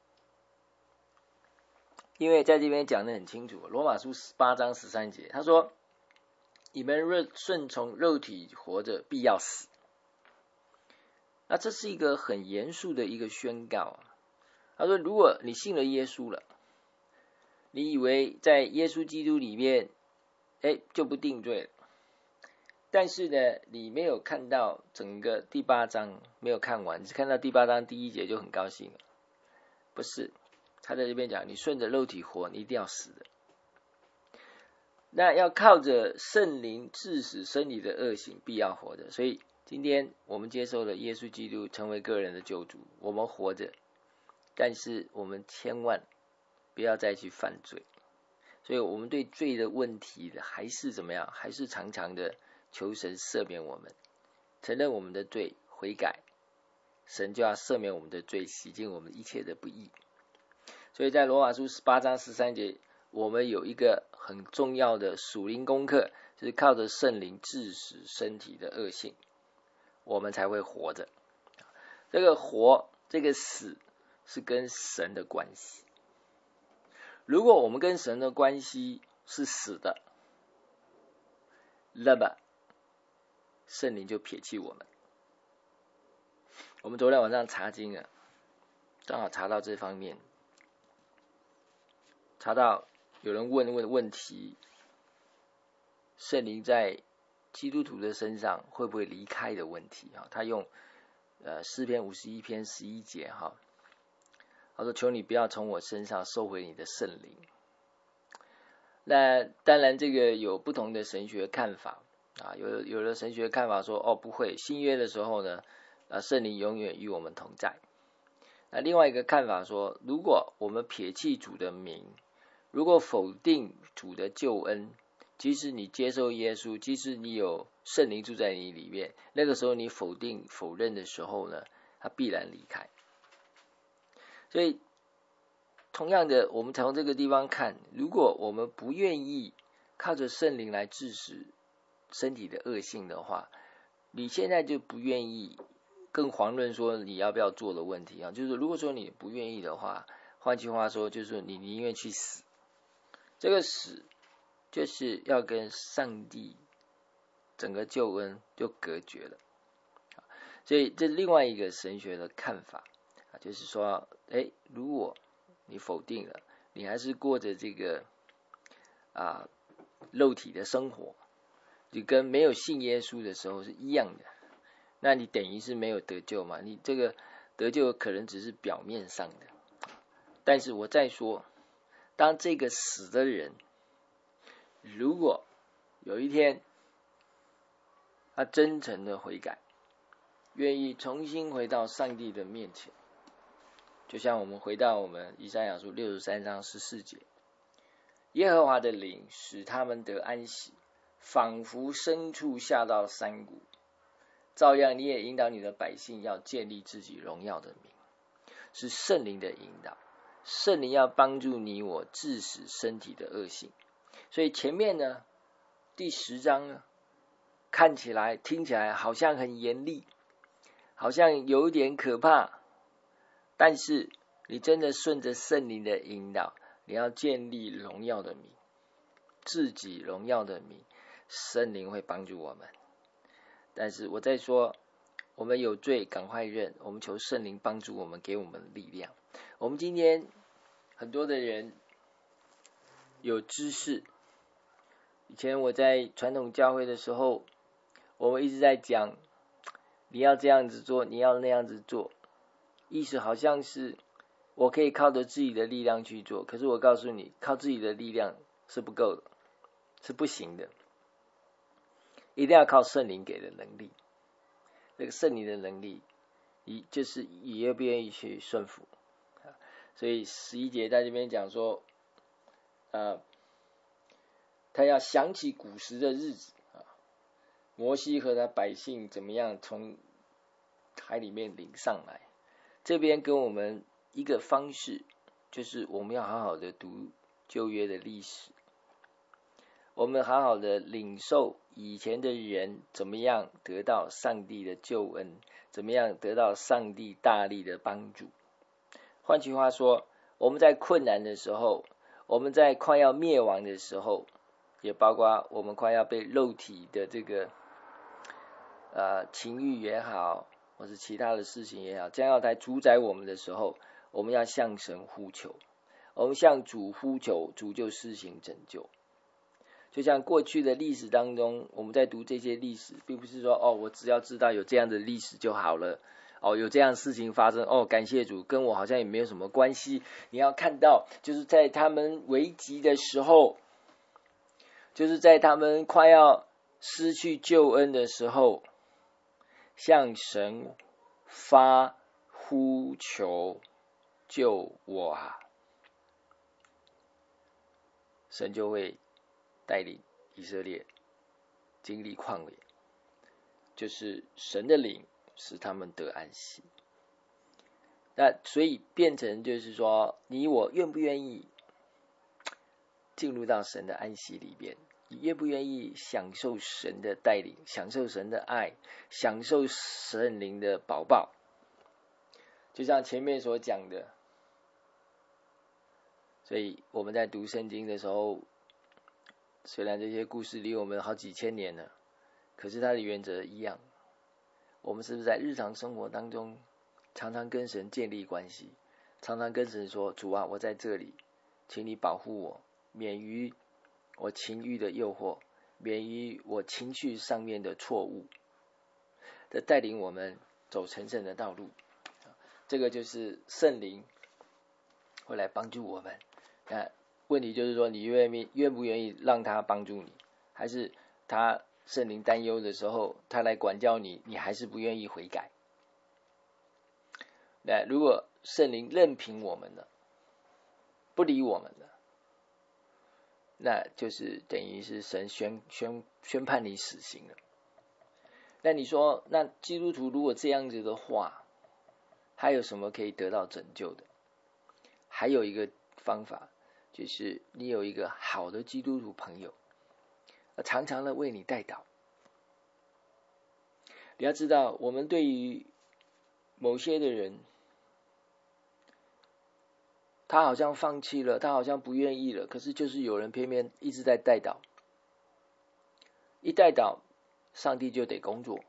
Speaker 1: 因为在这边讲得很清楚，罗马书8章13节，他说你们若顺从肉体活着，必要死。那这是一个很严肃的一个宣告他说如果你信了耶稣了，你以为在耶稣基督里面就不定罪了，但是呢你没有看到整个第8章，没有看完，只看到第8章第1节就很高兴了。不是，他在这边讲你顺着肉体活，你一定要死的。那要靠着圣灵治死身体的恶行，必要活着。所以今天我们接受了耶稣基督成为个人的救主，我们活着，但是我们千万不要再去犯罪。所以我们对罪的问题的还是怎么样？还是常常的求神赦免我们，承认我们的罪，悔改，神就要赦免我们的罪，洗净我们一切的不义。所以在罗马书18章13节，我们有一个很重要的属灵功课，就是靠着圣灵治死身体的恶性，我们才会活着。这个活，这个死是跟神的关系。如果我们跟神的关系是死的，那么圣灵就撇弃我们。我们昨天晚上查经了，正好查到这方面，查到有人问问题，圣灵在基督徒的身上会不会离开的问题。他用诗篇51篇11节，他说求你不要从我身上收回你的圣灵。那当然这个有不同的神学看法有的神学看法说不会，新约的时候呢圣灵永远与我们同在。那另外一个看法说，如果我们撇弃主的名，如果否定主的救恩，即使你接受耶稣，即使你有圣灵住在你里面，那个时候你否认的时候呢，他必然离开。所以同样的，我们从这个地方看，如果我们不愿意靠着圣灵来治死身体的恶性的话，你现在就不愿意，更遑论说你要不要做的问题就是如果说你不愿意的话，换句话说就是你宁愿去死。这个死就是要跟上帝整个救恩就隔绝了。所以这另外一个神学的看法就是说如果你否定了，你还是过着这个肉体的生活，就跟没有信耶稣的时候是一样的，那你等于是没有得救嘛。你这个得救可能只是表面上的。但是我再说，当这个死的人如果有一天他真诚的悔改，愿意重新回到上帝的面前，就像我们回到我们以赛亚书63章14节，耶和华的灵使他们得安息，仿佛牲畜下到山谷，照样你也引导你的百姓要建立自己荣耀的名。是圣灵的引导，圣灵要帮助你我治死身体的恶性。所以前面呢第10章呢，看起来听起来好像很严厉，好像有点可怕，但是你真的顺着圣灵的引导，你要建立荣耀的名，自己荣耀的名，圣灵会帮助我们。但是我再说，我们有罪赶快认，我们求圣灵帮助我们，给我们力量。我们今天很多的人有知识，以前我在传统教会的时候，我们一直在讲你要这样子做，你要那样子做，意思好像是我可以靠着自己的力量去做，可是我告诉你，靠自己的力量是不够的，是不行的，一定要靠圣灵给的能力。这个圣灵的能力就是你愿不愿意去顺服。所以11节在这边讲说他要想起古时的日子摩西和他百姓怎么样从海里面领上来。这边跟我们一个方式，就是我们要好好的读旧约的历史，我们好好的领受以前的人怎么样得到上帝的救恩，怎么样得到上帝大力的帮助。换句话说，我们在困难的时候，我们在快要灭亡的时候，也包括我们快要被肉体的这个情欲也好，或是其他的事情也好，将要来主宰我们的时候，我们要向神呼求，我们向主呼求，主就施行拯救。就像过去的历史当中，我们在读这些历史，并不是说我只要知道有这样的历史就好了，有这样的事情发生，感谢主，跟我好像也没有什么关系。你要看到，就是在他们危急的时候，就是在他们快要失去救恩的时候，向神发呼求，救我啊！ 神就会带领以色列经历旷野，就是神的灵使他们得安息。那所以变成就是说，你我愿不愿意进入到神的安息里边？你愿不愿意享受神的带领，享受神的爱，享受神灵的保抱？就像前面所讲的，所以我们在读圣经的时候，虽然这些故事离我们好几千年了，可是它的原则一样。我们是不是在日常生活当中常常跟神建立关系，常常跟神说，主啊，我在这里，请你保护我，免于我情欲的诱惑，免于我情绪上面的错误，的带领我们走成圣的道路。这个就是圣灵会来帮助我们。那问题就是说，你愿不愿意让他帮助你，还是他圣灵担忧的时候，他来管教你，你还是不愿意悔改？那如果圣灵任凭我们了，不理我们了，那就是等于是神宣判你死刑了。那你说，那基督徒如果这样子的话，还有什么可以得到拯救的？还有一个方法，就是你有一个好的基督徒朋友，常常的为你代祷。你要知道，我们对于某些的人，他好像放弃了，他好像不愿意了，可是就是有人偏偏一直在代祷，一代祷，上帝就得工作。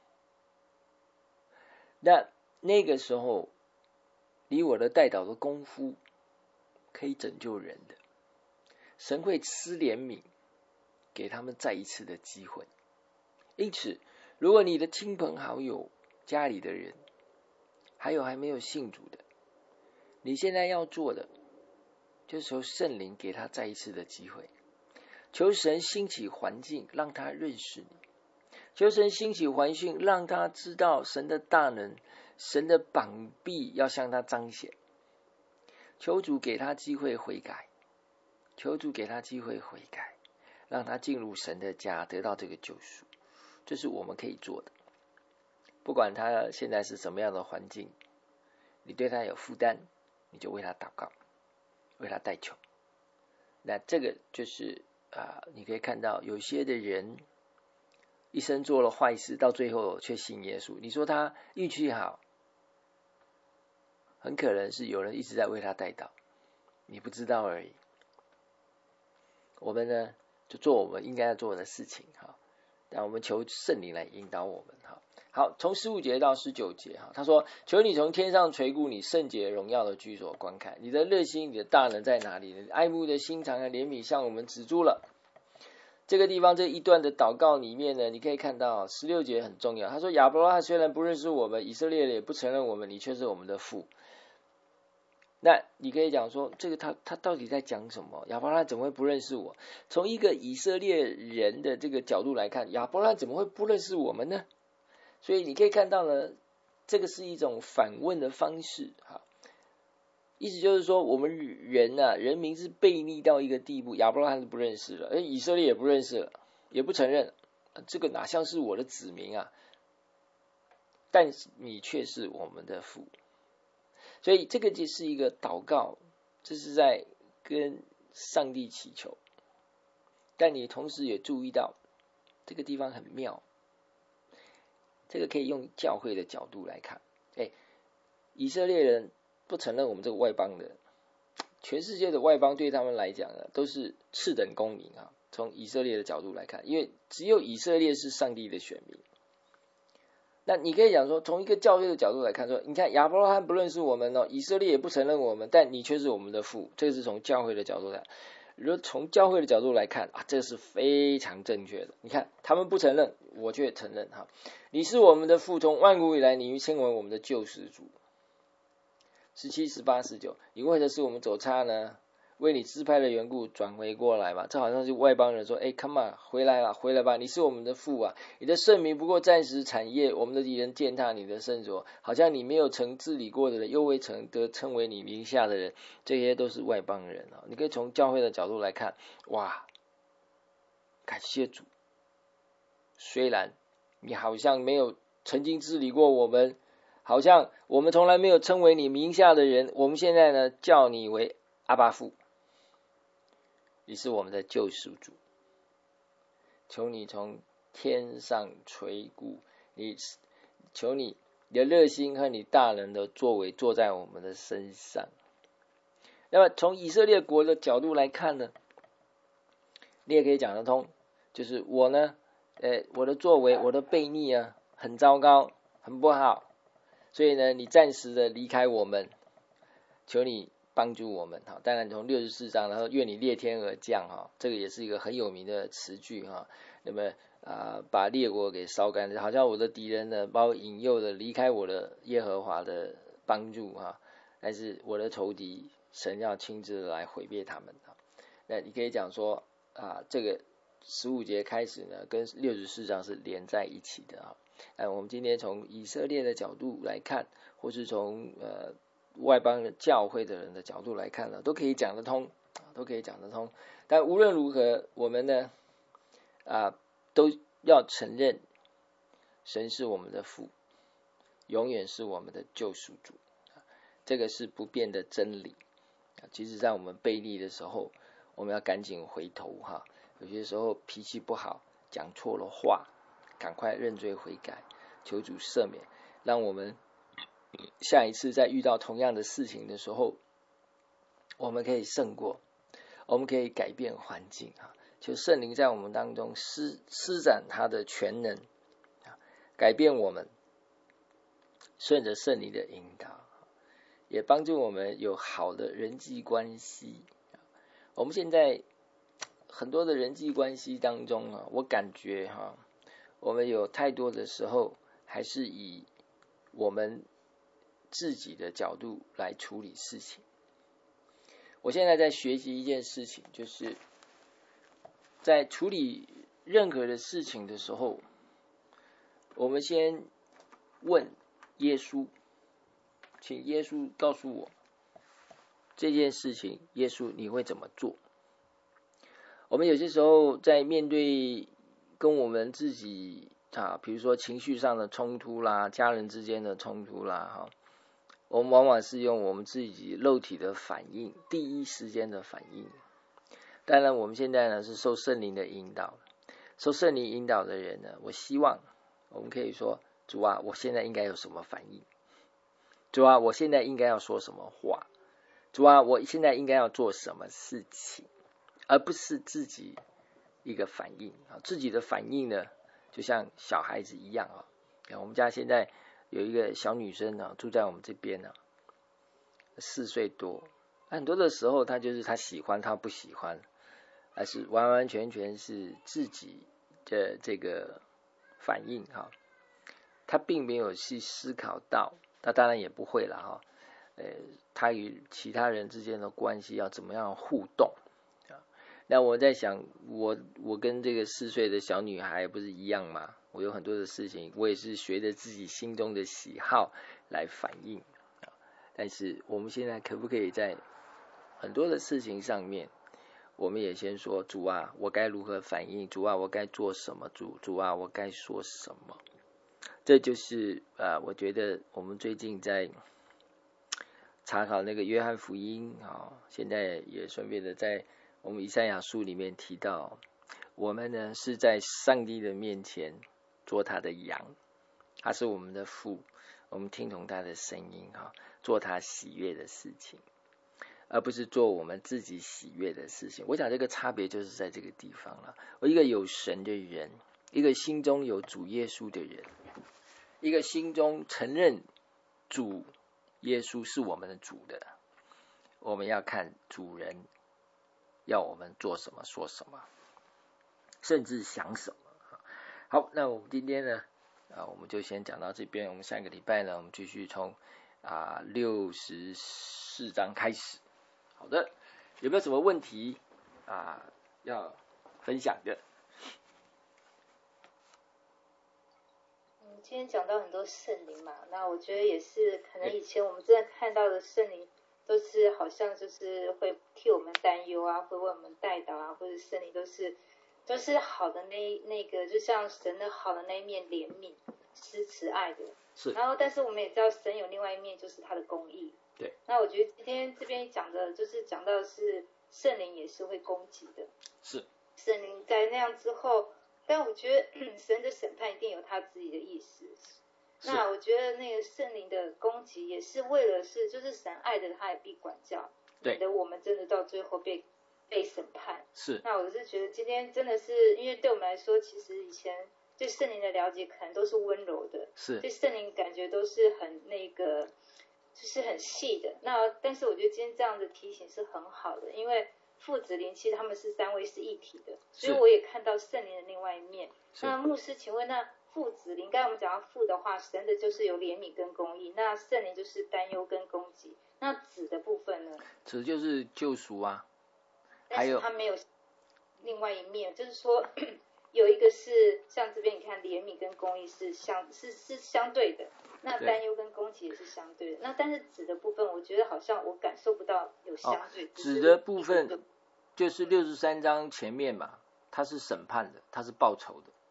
Speaker 1: 那个时候，你我的代祷的功夫可以拯救人的，神会施怜悯，给他们再一次的机会。因此，如果你的亲朋好友、家里的人，还有还没有信主的，你现在要做的，就是求圣灵给他再一次的机会，求神兴起环境，让他认识你；求神兴起环境，让他知道神的大能，神的膀臂要向他彰显。求主给他机会悔改，求主给他机会悔改，让他进入神的家，得到这个救赎。这是我们可以做的。不管他现在是什么样的环境，你对他有负担，你就为他祷告，为他代求。那这个就是你可以看到有些的人一生做了坏事，到最后却信耶稣。你说他运气好，很可能是有人一直在为他代祷，你不知道而已。我们呢，就做我们应该要做的事情哈。但我们求圣灵来引导我们哈。好，从15节到19节哈，他说：求你从天上垂顾你圣洁荣耀的居所观看，你的热心，你的大能在哪里？你爱慕的心肠和怜悯向我们止住了。这个地方这一段的祷告里面呢，你可以看到16节很重要。他说：亚伯拉罕虽然不认识我们，以色列也不承认我们，你却是我们的父。那你可以讲说，这个他到底在讲什么？亚伯拉罕怎么会不认识我？从一个以色列人的这个角度来看，亚伯拉罕怎么会不认识我们呢？所以你可以看到呢，这个是一种反问的方式哈。意思就是说，我们人人民是悖逆到一个地步，亚伯拉罕是不认识了，以色列也不认识了，也不承认，这个哪像是我的子民啊？但你却是我们的父。所以这个就是一个祷告，这是在跟上帝祈求。但你同时也注意到这个地方很妙，这个可以用教会的角度来看。以色列人不承认我们这个外邦人，全世界的外邦对他们来讲呢，都是次等公民啊。从以色列的角度来看，因为只有以色列是上帝的选民。那你可以讲说，从一个教会的角度来看说，你看亚伯拉罕不认识我们哦，以色列也不承认我们，但你却是我们的父。这个是从教会的角度来看。如果从教会的角度来看这是非常正确的。你看他们不承认，我却承认哈。你是我们的父，从万古以来，你称为我们的救世主。17、18、19，你为的是我们走差呢？ 为你支派的缘故转回过来嘛。这好像是外邦人说，哎 ，come on， 回来了，回来吧，你是我们的父啊，你的圣名不过暂时产业，我们的敌人践踏你的圣所，好像你没有曾治理过的人，又未曾得称为你名下的人，这些都是外邦人啊。你可以从教会的角度来看，哇，感谢主，虽然你好像没有曾经治理过我们，好像我们从来没有称为你名下的人，我们现在呢叫你为阿爸父，你是我们的救赎主，求你从天上垂顾，求你的热心和你大能的作为坐在我们的身上。那么从以色列国的角度来看呢，你也可以讲得通，就是我呢我的作为，我的悖逆啊很糟糕，很不好，所以呢你暂时的离开我们，求你帮助我们。当然从64章，然后愿你裂天而降，这个也是一个很有名的词句。那么把列国给烧干，好像我的敌人呢把我引诱的离开我的耶和华的帮助，但是我的仇敌神要亲自来毁灭他们。那你可以讲说这个15节开始呢跟64章是连在一起的。我们今天从以色列的角度来看，或是从外邦的教会的人的角度来看呢，都可以讲得通，都可以讲得通。但无论如何，我们呢都要承认神是我们的父，永远是我们的救赎主，这个是不变的真理。其实在我们悖逆的时候，我们要赶紧回头。有些时候脾气不好，讲错了话，赶快认罪悔改，求主赦免，让我们下一次在遇到同样的事情的时候，我们可以胜过，我们可以改变环境。求圣灵在我们当中施展他的全能，改变我们，顺着圣灵的引导，也帮助我们有好的人际关系。我们现在很多的人际关系当中我感觉我们有太多的时候还是以我们自己的角度来处理事情。我现在在学习一件事情，就是在处理任何的事情的时候，我们先问耶稣，请耶稣告诉我这件事情，耶稣你会怎么做？我们有些时候在面对跟我们自己比如说情绪上的冲突啦，家人之间的冲突啦，我们往往是用我们自己肉体的反应，第一时间的反应。当然我们现在呢是受圣灵的引导，受圣灵引导的人呢，我希望我们可以说，主啊，我现在应该有什么反应？主啊，我现在应该要说什么话？主啊，我现在应该要做什么事情？而不是自己一个反应。自己的反应呢就像小孩子一样。我们家现在有一个小女生住在我们这边4岁多，很多的时候她就是她喜欢她不喜欢，而是完完全全是自己的这个反应。她并没有去思考到，她当然也不会啦她与其他人之间的关系要怎么样互动。那我在想，我跟这个4岁的小女孩不是一样吗？我有很多的事情，我也是随着自己心中的喜好来反应。但是我们现在可不可以在很多的事情上面，我们也先说，主啊，我该如何反应？主啊，我该做什么？主啊，我该说什么？这就是我觉得我们最近在查考那个约翰福音现在也顺便的在我们以赛亚书里面提到，我们呢是在上帝的面前做他的羊，他是我们的父，我们听从他的声音做他喜悦的事情，而不是做我们自己喜悦的事情。我想这个差别就是在这个地方了。一个有神的人，一个心中有主耶稣的人，一个心中承认主耶稣是我们的主的，我们要看主人要我们做什么说什么，甚至想什么。好，那我们今天呢我们就先讲到这边，我们下个礼拜呢我们继续从64章开始。好的， 有没有什么问题要分享的？
Speaker 3: 今天讲到很多圣灵嘛，那我觉得也是，可能以前我们真的看到的圣灵，都是好像就是会替我们担忧啊，会为我们代祷啊，或者圣灵都是好的那个，就像神的好的那一面，怜悯、慈爱的。
Speaker 1: 是。
Speaker 3: 然后，但是我们也知道，神有另外一面，就是他的公义。
Speaker 1: 对。
Speaker 3: 那我觉得今天这边讲的，就是讲到的是圣灵也是会攻击的。
Speaker 1: 是。
Speaker 3: 圣灵在那样之后。但我觉得神的审判一定有他自己的意思。那我觉得那个圣灵的攻击也是为了就是神爱的他也必管教，
Speaker 1: 对
Speaker 3: 免得我们真的到最后被审判。
Speaker 1: 是。
Speaker 3: 那我是觉得今天真的是，因为对我们来说，其实以前对圣灵的了解可能都是温柔的，
Speaker 1: 是。
Speaker 3: 对圣灵感觉都是很那个，就是很细的。那但是我觉得今天这样的提醒是很好的，因为父子灵其实他们是三位是一体的，所以我也看到圣灵的另外一面。那牧师，请问那父子灵，刚才我们讲到父的话，神的就是有怜悯跟公义，那圣灵就是担忧跟攻击，那子的部分呢？
Speaker 1: 子就是救赎啊，
Speaker 3: 但是他没有另外一面，就是说有一个是像这边你看怜悯跟公义是相对的，那担忧跟攻击也是相对的。那但是子的部分，我觉得好像我感受不到有相对。
Speaker 1: 子的部分就是63章前面嘛，他是审判的，他是报仇的。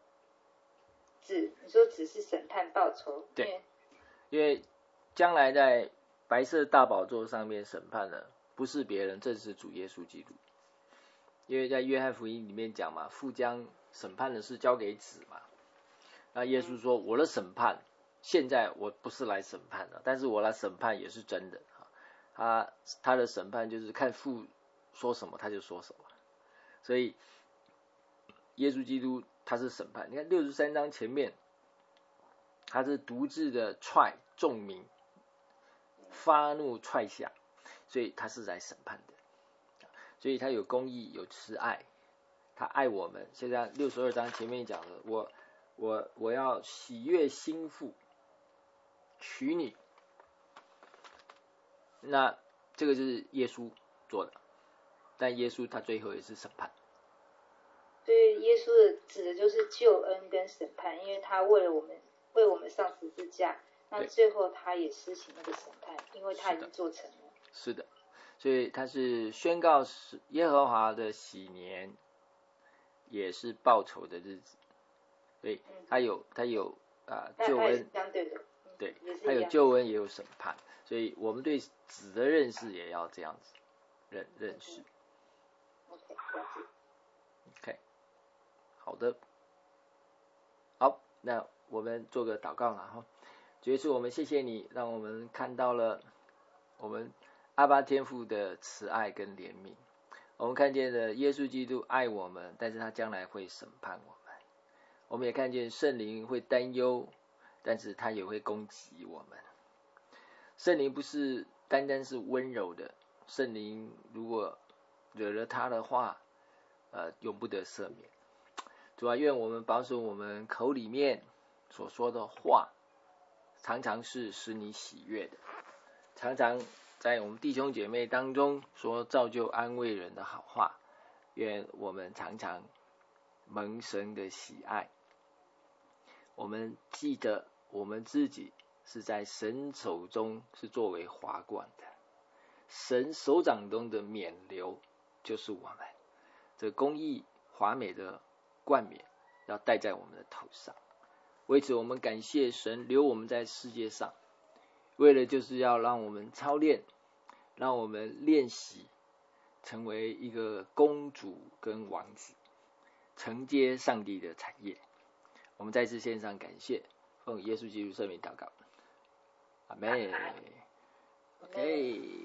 Speaker 3: 你说子是审判报仇？
Speaker 1: 对，因为将来在白色大宝座上面审判的不是别人，正是主耶稣基督。因为在约翰福音里面讲嘛，父将审判的事交给子嘛。那耶稣说，我的审判现在我不是来审判的，但是我来审判也是真的。他的审判就是看父说什么他就说什么。所以耶稣基督他是审判。你看63章前面，他是独自的踹众民，发怒踹下，所以他是来审判的。所以他有公义，有慈爱，他爱我们。现在62章前面讲的，我要喜悦心腹，娶你。那这个就是耶稣做的，但耶稣他最后也是审判。
Speaker 3: 所以耶稣的指的就是救恩跟审判，因为他为我们上十字架，那最后他也施行那个审判，因为他已经做成了。
Speaker 1: 是的，所以他是宣告耶和华的喜年，也是报仇的日子。所以他有救恩，
Speaker 3: 相对的，
Speaker 1: 对，他有救恩也有审判，所以我们对子的认识也要这样子认识。OK， 好的，好，那我们做个祷告了哈。主耶稣，我们谢谢你，让我们看到了我们阿爸天父的慈爱跟怜悯。我们看见了耶稣基督爱我们，但是他将来会审判我们。我们也看见圣灵会担忧，但是他也会攻击我们。圣灵不是单单是温柔的，圣灵如果惹了他的话，永不得赦免。主啊，愿我们保守我们口里面所说的话，常常是使你喜悦的，常常在我们弟兄姐妹当中说造就安慰人的好话。愿我们常常蒙神的喜爱。我们记得我们自己是在神手中是作为华冠的，神手掌中的冕旒就是我们，这公义华美的冠冕要戴在我们的头上。为此我们感谢神留我们在世界上，为了就是要让我们操练，让我们练习成为一个公主跟王子，承接上帝的产业。我们再次献上感谢，奉耶稣基督圣名祷告，阿们。OK。